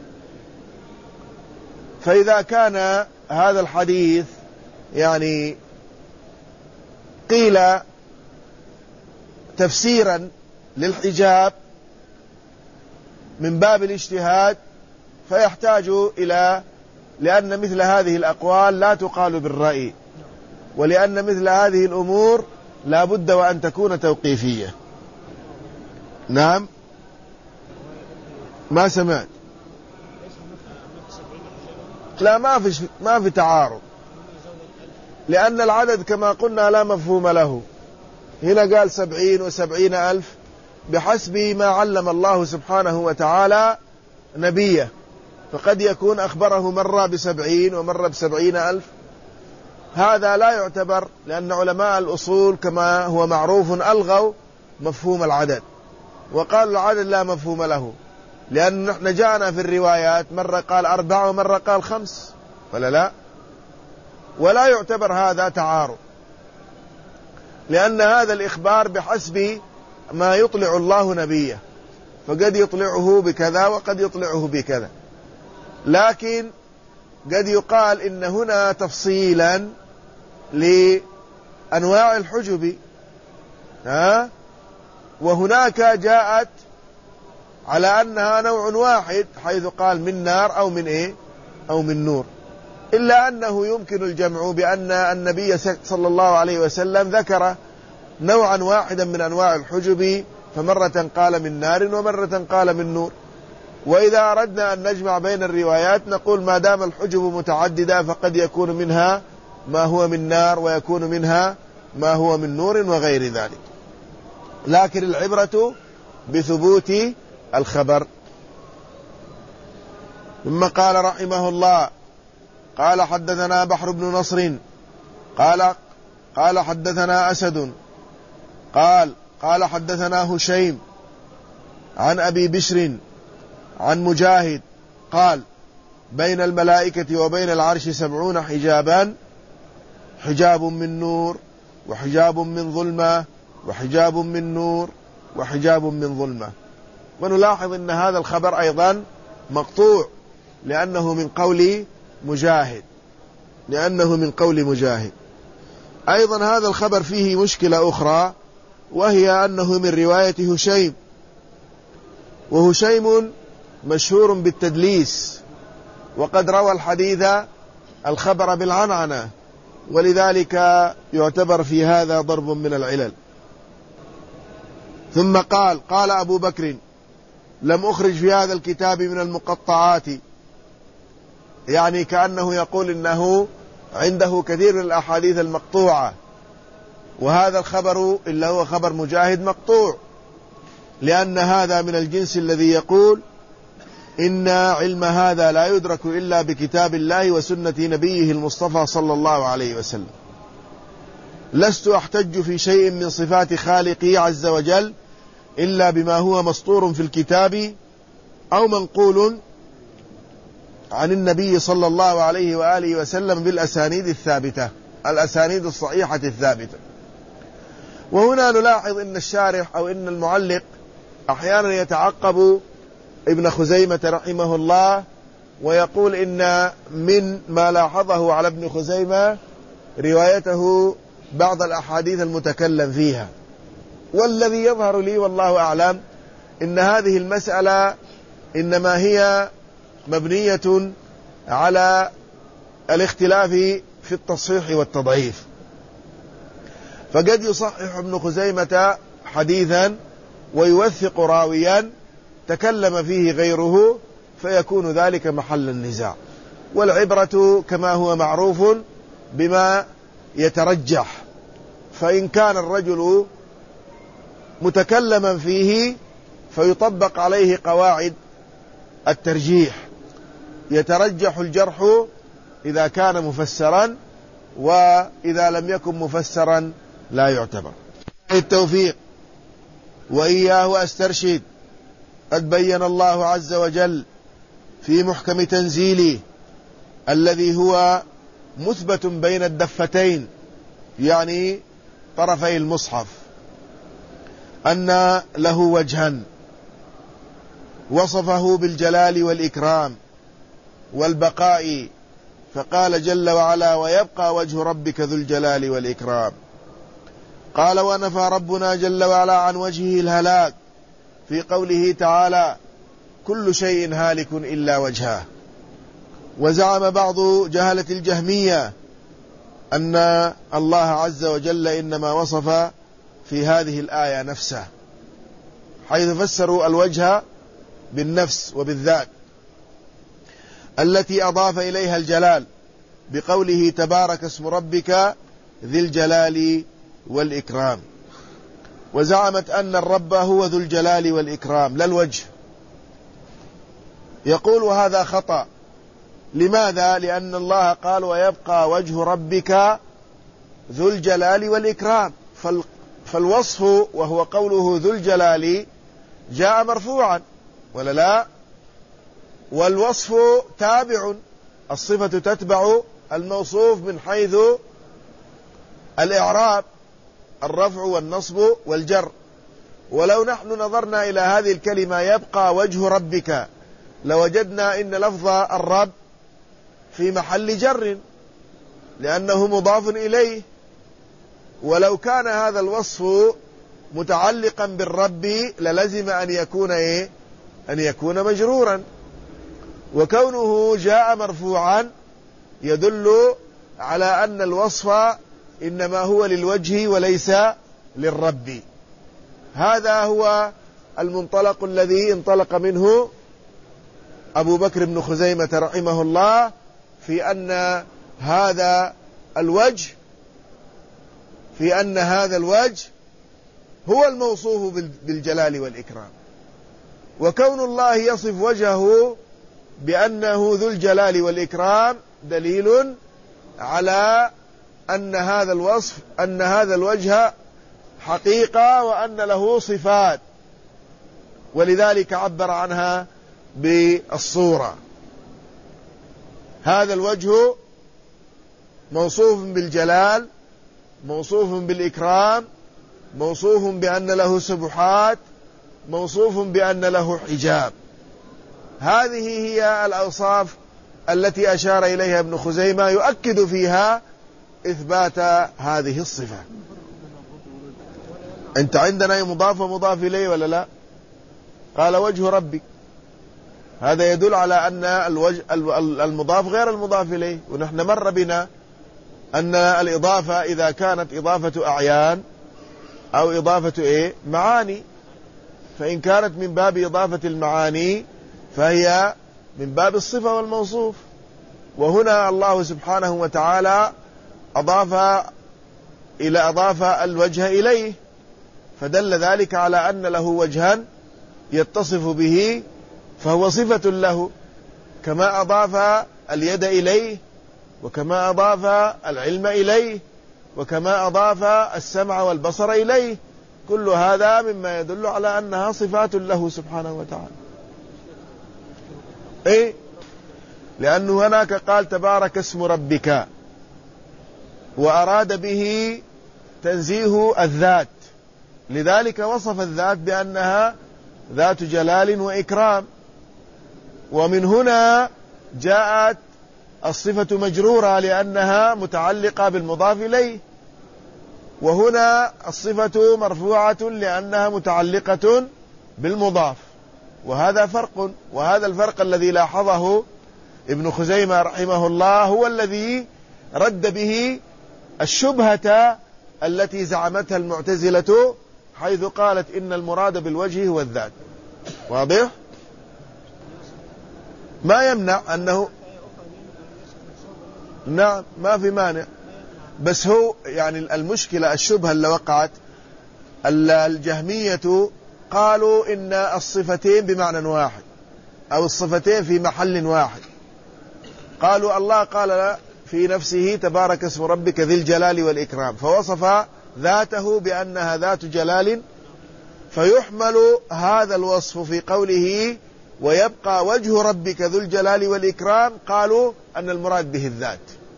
فإذا كان هذا الحديث يعني قيل تفسيرا للحجاب من باب الاجتهاد، فيحتاج إلى، لأن مثل هذه الأقوال لا تقال بالرأي، ولأن مثل هذه الأمور لا بد وأن تكون توقيفية. نعم، ما سمعت. لا، ما في ما في تعارض، لأن العدد كما قلنا لا مفهوم له. هنا قال سبعين وسبعين ألف بحسب ما علم الله سبحانه وتعالى نبيه، فقد يكون أخبره مرة بسبعين ومرة بسبعين ألف. هذا لا يعتبر، لأن علماء الأصول كما هو معروف ألغوا مفهوم العدد، وقالوا العدد لا مفهوم له، لأن نحن جاءنا في الروايات مرة قال أربعة ومرة قال خمس، ولا لا؟ ولا يعتبر هذا تعارض، لأن هذا الإخبار بحسب ما يطلع الله نبيه، فقد يطلعه بكذا وقد يطلعه بكذا. لكن قد يقال إن هنا تفصيلا لأنواع الحجب، ها؟ وهناك جاءت على أنها نوع واحد، حيث قال من نار أو من إيه أو من نور، إلا أنه يمكن الجمع بأن النبي صلى الله عليه وسلم ذكر نوعا واحدا من أنواع الحجب، فمرة قال من نار ومرة قال من نور. وإذا أردنا أن نجمع بين الروايات نقول ما دام الحجب متعددة فقد يكون منها ما هو من نار ويكون منها ما هو من نور وغير ذلك، لكن العبرة بثبوت الخبر. ثم قال رحمه الله: قال حدثنا بحر بن نصر قال قال حدثنا أسد قال قال حدثنا هشيم عن أبي بشر عن مجاهد قال: بين الملائكة وبين العرش سبعون حجابا، حجاب من نور وحجاب من ظلمة وحجاب من نور وحجاب من ظلمة. ونلاحظ أن هذا الخبر أيضا مقطوع، لأنه من قول مجاهد لأنه من قول مجاهد. أيضا هذا الخبر فيه مشكلة أخرى، وهي أنه من رواية هشيم، وهشيم مشهور بالتدليس، وقد روى الحديث الخبر بالعنعنة، ولذلك يعتبر في هذا ضرب من العلل. ثم قال قال أبو بكر: لم أخرج في هذا الكتاب من المقطعات، يعني كأنه يقول إنه عنده كثير من الأحاديث المقطوعة، وهذا الخبر إلا هو خبر مجاهد مقطوع، لأن هذا من الجنس الذي يقول إن علم هذا لا يدرك إلا بكتاب الله وسنة نبيه المصطفى صلى الله عليه وسلم. لست أحتج في شيء من صفات خالقي عز وجل إلا بما هو مسطور في الكتاب أو منقول عن النبي صلى الله عليه وآله وسلم بالأسانيد الثابتة، الأسانيد الصحيحة الثابتة. وهنا نلاحظ أن الشارح أو أن المعلق أحيانا يتعقب ابن خزيمة رحمه الله ويقول إن من ما لاحظه على ابن خزيمة روايته بعض الأحاديث المتكلم فيها. والذي يظهر لي والله أعلم إن هذه المسألة إنما هي مبنية على الاختلاف في التصحيح والتضعيف، فقد يصحح ابن خزيمة حديثا ويوثق راويا تكلم فيه غيره، فيكون ذلك محل النزاع. والعبرة كما هو معروف بما يترجح، فإن كان الرجل متكلما فيه فيطبق عليه قواعد الترجيح، يترجح الجرح إذا كان مفسرا، وإذا لم يكن مفسرا لا يعتبر. التوفيق. وإياه أسترشد. قد بين الله عز وجل في محكم تنزيله الذي هو مثبت بين الدفتين، يعني طرفي المصحف، أن له وجها وصفه بالجلال والإكرام والبقاء، فقال جل وعلا: ويبقى وجه ربك ذو الجلال والإكرام. قال: ونفى ربنا جل وعلا عن وجهه الهلاك في قوله تعالى: كل شيء هالك إلا وجهه. وزعم بعض جهلة الجهمية أن الله عز وجل إنما وصف في هذه الآية نفسه، حيث فسروا الوجه بالنفس وبالذات التي أضاف إليها الجلال بقوله: تبارك اسم ربك ذي الجلال والإكرام. وزعمت أن الرب هو ذو الجلال والإكرام لا الوجه. يقول وهذا خطأ. لماذا؟ لأن الله قال: ويبقى وجه ربك ذو الجلال والإكرام، فالوصف وهو قوله ذو الجلال جاء مرفوعا ولا لا؟ والوصف تابع، الصفة تتبع الموصوف من حيث الإعراب، الرفع والنصب والجر. ولو نحن نظرنا إلى هذه الكلمة يبقى وجه ربك لوجدنا إن لفظ الرب في محل جر لأنه مضاف إليه، ولو كان هذا الوصف متعلقا بالرب للزم أن يكون إيه؟ أن يكون مجرورا، وكونه جاء مرفوعا يدل على أن الوصف إنما هو للوجه وليس للرب. هذا هو المنطلق الذي انطلق منه أبو بكر بن خزيمة رحمه الله في أن هذا الوجه في أن هذا الوجه هو الموصوف بالجلال والإكرام، وكون الله يصف وجهه بأنه ذو الجلال والإكرام دليل على أن هذا الوصف أن هذا الوجه حقيقة وأن له صفات، ولذلك عبر عنها بالصورة. هذا الوجه موصوف بالجلال، موصوف بالإكرام، موصوف بأن له سبحات، موصوف بأن له حجاب. هذه هي الأوصاف التي أشار إليها ابن خزيمة يؤكد فيها إثبات هذه الصفة. أنت عندنا مضاف ومضاف إليه ولا لا؟ قال وجه ربي، هذا يدل على أن الوجه المضاف غير المضاف إليه. ونحن مر بنا أن الإضافة إذا كانت إضافة أعيان أو إضافة إيه؟ معاني، فإن كانت من باب إضافة المعاني فهي من باب الصفة والموصوف. وهنا الله سبحانه وتعالى أضاف إلى أضاف الوجه إليه، فدل ذلك على أن له وجها يتصف به فهو صفة له، كما أضاف اليد إليه، وكما أضاف العلم إليه، وكما أضاف السمع والبصر إليه. كل هذا مما يدل على أنها صفات له سبحانه وتعالى. إيه؟ لأنه هناك قال تبارك اسم ربك، وأراد به تنزيه الذات، لذلك وصف الذات بأنها ذات جلال وإكرام. ومن هنا جاءت الصفة مجرورة لأنها متعلقة بالمضاف إليه، وهنا الصفة مرفوعة لأنها متعلقة بالمضاف. وهذا فرق، وهذا الفرق الذي لاحظه ابن خزيمة رحمه الله هو الذي رد به الشبهة التي زعمتها المعتزلة، حيث قالت إن المراد بالوجه هو الذات. واضح؟ ما يمنع أنه نعم ما في مانع، بس هو يعني المشكلة الشبهة اللي وقعت الجهمية قالوا إن الصفتين بمعنى واحد أو الصفتين في محل واحد. قالوا الله قال في نفسه تبارك اسم ربك ذي الجلال والإكرام، فوصف ذاته بأنها ذات جلال، فيحمل هذا الوصف في قوله ويبقى وجه ربك ذو الجلال والإكرام، قالوا أن المراد به الذات،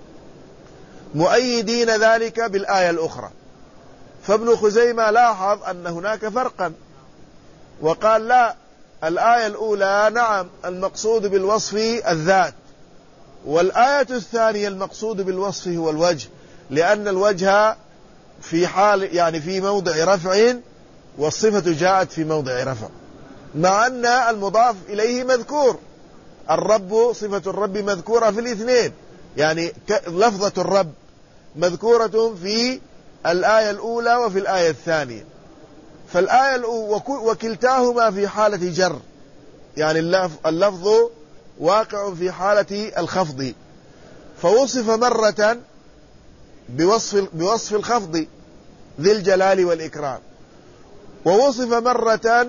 مؤيدين ذلك بالآية الأخرى. فابن خزيمة لاحظ أن هناك فرقا وقال لا، الآية الأولى نعم المقصود بالوصف الذات، والآية الثانية المقصود بالوصف هو الوجه، لأن الوجه في حال يعني في موضع رفع، والصفة جاءت في موضع رفع، مع أن المضاف إليه مذكور. الرب صفة الرب مذكورة في الاثنين، يعني لفظة الرب مذكورة في الآية الأولى وفي الآية الثانية. فالآية الأولى وكلتاهما في حالة جر، يعني اللفظ واقع في حالة الخفض، فوصف مرة بوصف, بوصف الخفض ذي الجلال والإكرام، ووصف مرة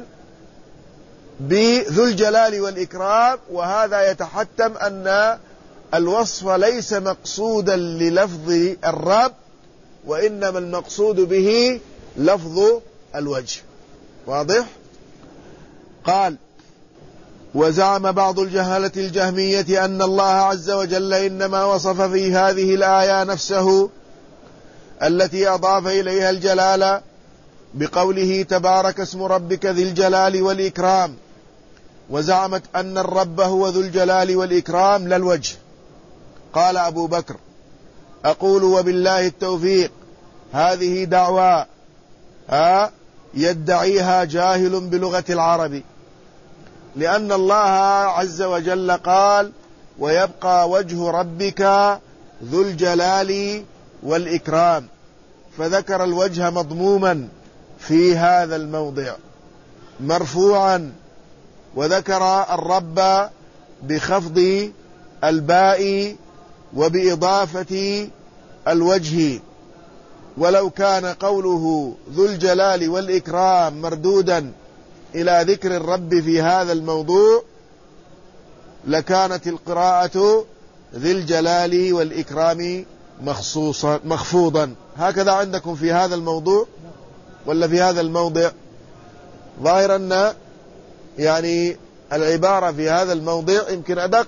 بذو الجلال والإكرام، وهذا يتحتم أن الوصف ليس مقصودا للفظ الرب، وإنما المقصود به لفظ الوجه. واضح؟ قال وزعم بعض الجهلة الجهمية أن الله عز وجل إنما وصف في هذه الآية نفسه التي أضاف إليها الجلال بقوله تبارك اسم ربك ذي الجلال والإكرام، وزعمت أن الرب هو ذو الجلال والإكرام لا الوجه. قال أبو بكر أقول وبالله التوفيق، هذه دعوى ها يدعيها جاهل بلغة العرب، لأن الله عز وجل قال ويبقى وجه ربك ذو الجلال والإكرام، فذكر الوجه مضموما في هذا الموضع مرفوعا، وذكر الرب بخفض الباء وبإضافة الوجه. ولو كان قوله ذو الجلال والإكرام مردودا إلى ذكر الرب في هذا الموضوع لكانت القراءة ذي الجلال والإكرام مخصوصا مخفوضا. هكذا عندكم في هذا الموضوع ولا في هذا الموضع؟ ظاهر أن يعني العبارة في هذا الموضع يمكن أدق.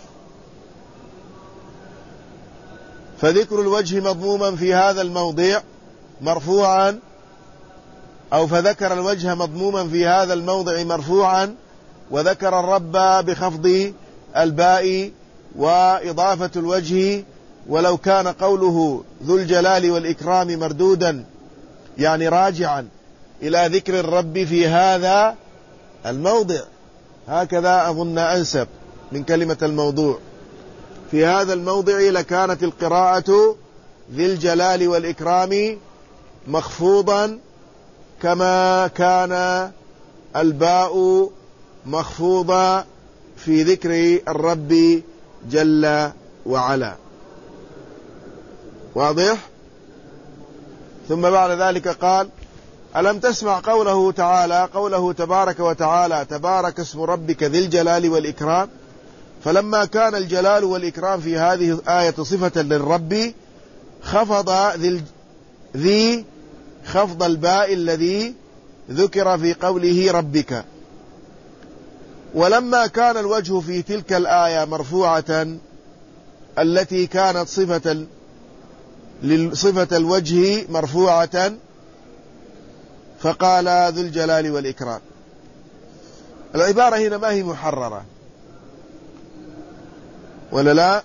فذكر الوجه مضموما في هذا الموضع مرفوعا، أو فذكر الوجه مضموما في هذا الموضع مرفوعا، وذكر الرب بخفض الباء وإضافة الوجه. ولو كان قوله ذو الجلال والإكرام مردودا يعني راجعا إلى ذكر الرب في هذا الموضع. هكذا أظن أنسب من كلمة الموضوع. في هذا الموضع لكانت القراءة ذي الجلال والإكرام مخفوضا كما كان الباء مخفوضا في ذكر الرب جل وعلا. واضح؟ ثم بعد ذلك قال: ألم تسمع قوله تعالى، قوله تبارك وتعالى: تبارك اسم ربك ذي الجلال والإكرام. فلما كان الجلال والإكرام في هذه الآية صفة للرب خفض ذي, ذي خفض الباء الذي ذكر في قوله ربك. ولما كان الوجه في تلك الآية مرفوعة التي كانت صفة صفة الوجه مرفوعة فقال ذو الجلال والإكرام. العبارة هنا ما هي محررة ولا لا؟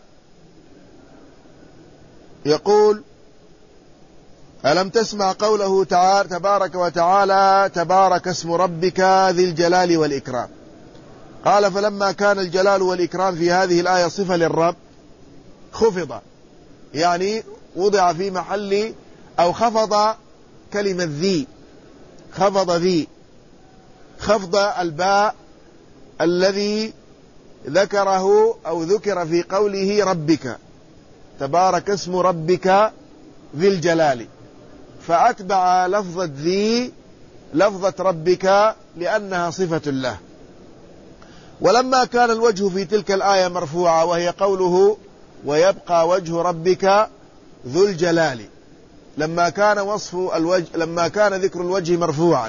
يقول: ألم تسمع قوله تعالى تبارك وتعالى: تبارك اسم ربك ذي الجلال والإكرام. قال: فلما كان الجلال والإكرام في هذه الآية صفة للرب خفض، يعني وضع في محل أو خفض كلمة ذي، خفض ذي خفض الباء الذي ذكره أو ذكر في قوله ربك، تبارك اسم ربك ذي الجلال، فأتبع لفظة ذي لفظة ربك لأنها صفة له. ولما كان الوجه في تلك الآية مرفوعة وهي قوله: ويبقى وجه ربك ذو الجلال، لما كان وصف الوجه لما كان ذكر الوجه مرفوعا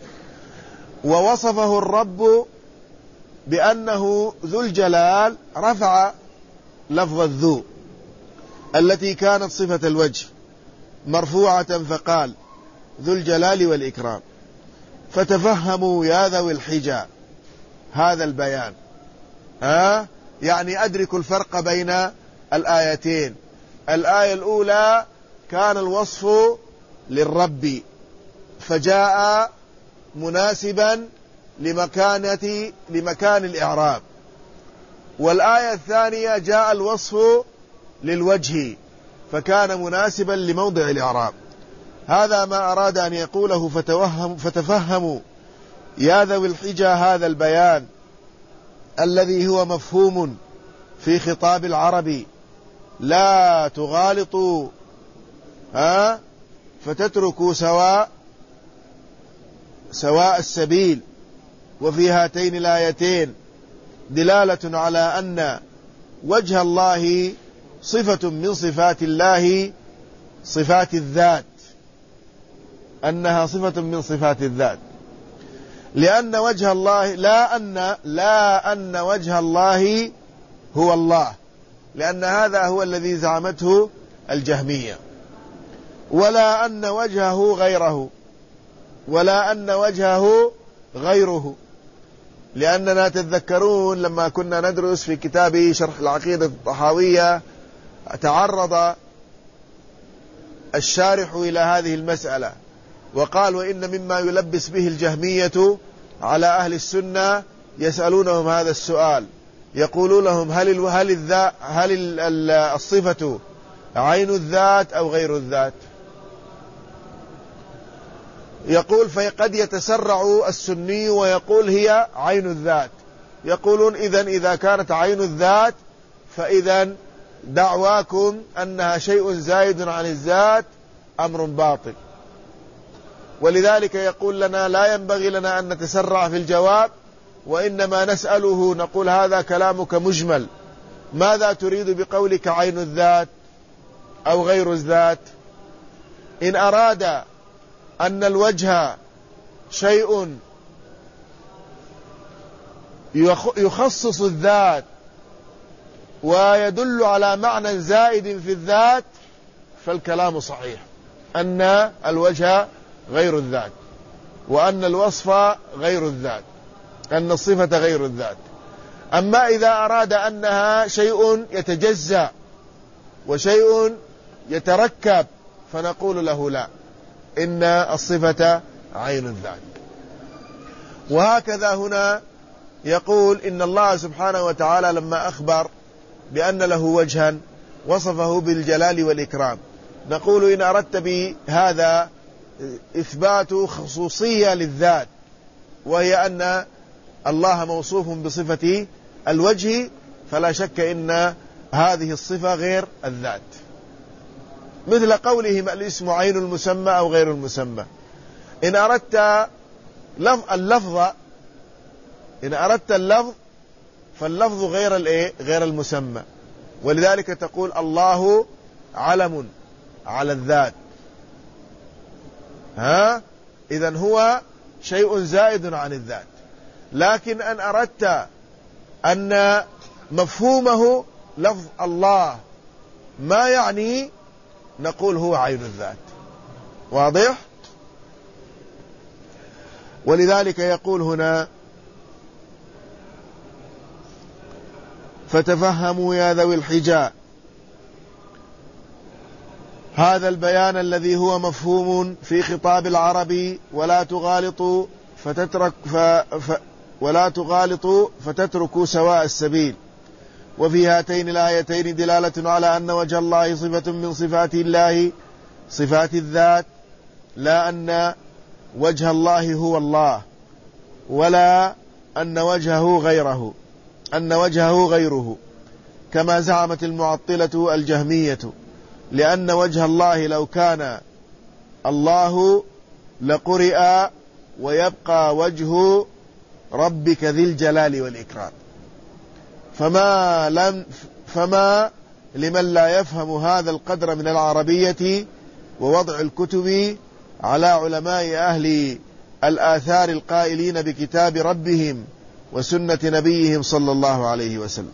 ووصفه الرب بأنه ذو الجلال رفع لفظ الذو التي كانت صفة الوجه مرفوعة فقال: ذو الجلال والإكرام. فتفهموا يا ذوي الحجى هذا البيان. ها؟ يعني أدركوا الفرق بين الآيتين. الآية الأولى كان الوصف للرب فجاء مناسبا لمكانة لمكان الإعراب، والآية الثانية جاء الوصف للوجه فكان مناسبا لموضع الإعراب. هذا ما أراد أن يقوله. فتوهم فتفهموا يا ذوي الحجى هذا البيان الذي هو مفهوم في خطاب العرب، لا تغالطوا ها فتتركوا سواء سواء السبيل. وفي هاتين الآيتين دلالة على أن وجه الله صفة من صفات الله، صفات الذات، أنها صفة من صفات الذات، لأن وجه الله لا أن لا أن وجه الله هو الله، لأن هذا هو الذي زعمته الجهمية، ولا أن وجهه غيره، ولا أن وجهه غيره، لأننا تذكرون لما كنا ندرس في كتاب شرح العقيدة الطحاوية تعرض الشارح إلى هذه المسألة وقال: وإن مما يلبس به الجهمية على أهل السنة يسألونهم هذا السؤال، يقولون لهم: هل هل الذات هل الصفة عين الذات أو غير الذات؟ يقول: فقد يتسرع السني ويقول هي عين الذات. يقولون: إذن إذا كانت عين الذات فإذن دعواكم أنها شيء زائد عن الذات أمر باطل. ولذلك يقول لنا: لا ينبغي لنا أن نتسرع في الجواب، وإنما نسأله نقول: هذا كلامك مجمل، ماذا تريد بقولك عين الذات أو غير الذات؟ إن أراد أن الوجه شيء يخصص الذات ويدل على معنى زائد في الذات فالكلام صحيح، أن الوجه غير الذات، وأن الوصف غير الذات، أن الصفة غير الذات. أما إذا أراد أنها شيء يتجزأ وشيء يتركب فنقول له: لا، إن الصفة عين الذات. وهكذا هنا يقول إن الله سبحانه وتعالى لما أخبر بأن له وجها وصفه بالجلال والإكرام، نقول إن أردت بهذا إثبات خصوصية للذات، وهي أن الله موصوف بصفة الوجه، فلا شك إن هذه الصفة غير الذات، مثل قولهم الاسم عين المسمى أو غير المسمى. إن أردت اللفظ إن أردت اللفظ فاللفظ غير الإيه؟ غير المسمى، ولذلك تقول الله علم على الذات، ها إذن هو شيء زائد عن الذات. لكن أن أردت أن مفهومه لفظ الله ما يعني، نقول هو عين الذات. واضح؟ ولذلك يقول هنا فتفهموا يا ذوي الحجاء هذا البيان الذي هو مفهوم في خطاب العرب، ولا تغالطوا فتترك ف ف ولا تغالطوا فتتركوا سواء السبيل. وفي هاتين الآيتين دلالة على أن وجه الله صفة من صفات الله، صفات الذات، لا أن وجه الله هو الله، ولا أن وجهه غيره أن وجهه غيره كما زعمت المعطلة الجهمية، لأن وجه الله لو كان الله لقرئ ويبقى وجه ربك ذي الجلال والإكرام. فما, لم فما لمن لا يفهم هذا القدر من العربية ووضع الكتب على علماء أهل الآثار القائلين بكتاب ربهم وسنة نبيهم صلى الله عليه وسلم،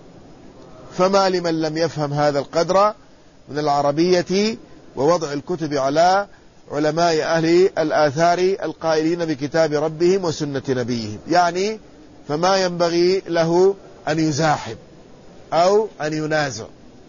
فما لمن لم يفهم هذا القدر من العربية ووضع الكتب على علماء أهل الآثار القائلين بكتاب ربهم وسنة نبيهم، يعني فما ينبغي له أن يزاحم أو أن ينازع.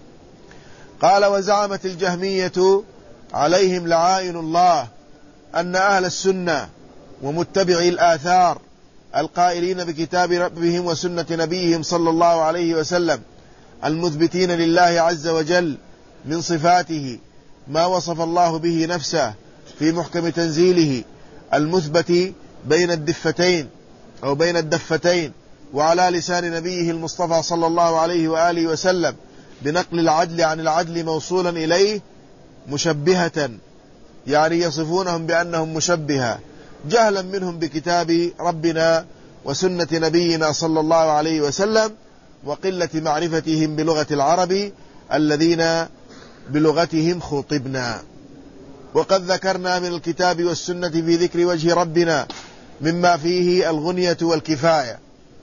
قال وزعمت الجهمية عليهم لعائن الله أن أهل السنة ومتبعي الآثار القائلين بكتاب ربهم وسنة نبيهم صلى الله عليه وسلم المثبتين لله عز وجل من صفاته ما وصف الله به نفسه في محكم تنزيله المثبت بين الدفتين أو بين الدفتين وعلى لسان نبيه المصطفى صلى الله عليه وآله وسلم بنقل العدل عن العدل موصولا إليه مشبهة، يعني يصفونهم بأنهم مشبهة جهلا منهم بكتاب ربنا وسنة نبينا صلى الله عليه وسلم، وقلة معرفتهم بلغة العرب الذين بلغتهم خطبنا. وقد ذكرنا من الكتاب والسنة في ذكر وجه ربنا مما فيه الغنية والكفاية،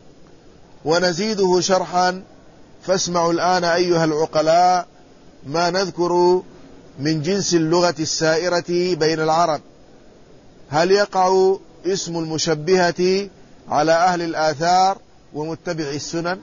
ونزيده شرحا، فاسمعوا الآن أيها العقلاء ما نذكر من جنس اللغة السائرة بين العرب. هل يقع اسم المشبهة على أهل الآثار ومتبع السنن؟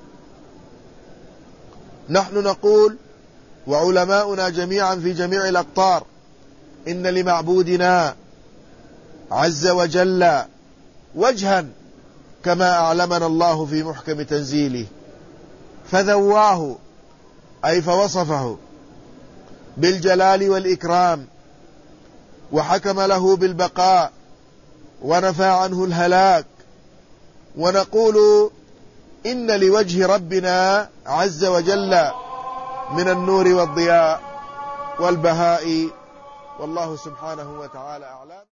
نحن نقول وعلماؤنا جميعا في جميع الأقطار إن لمعبودنا عز وجل وجها كما أعلمنا الله في محكم تنزيله، فذواه أي فوصفه بالجلال والإكرام، وحكم له بالبقاء ونفى عنه الهلاك. ونقول إن لوجه ربنا عز وجل من النور والضياء والبهاء، والله سبحانه وتعالى أعلم.